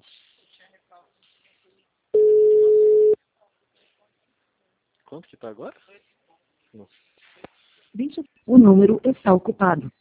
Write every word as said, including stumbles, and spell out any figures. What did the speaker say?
Quanto que tá agora? Não. O número está ocupado.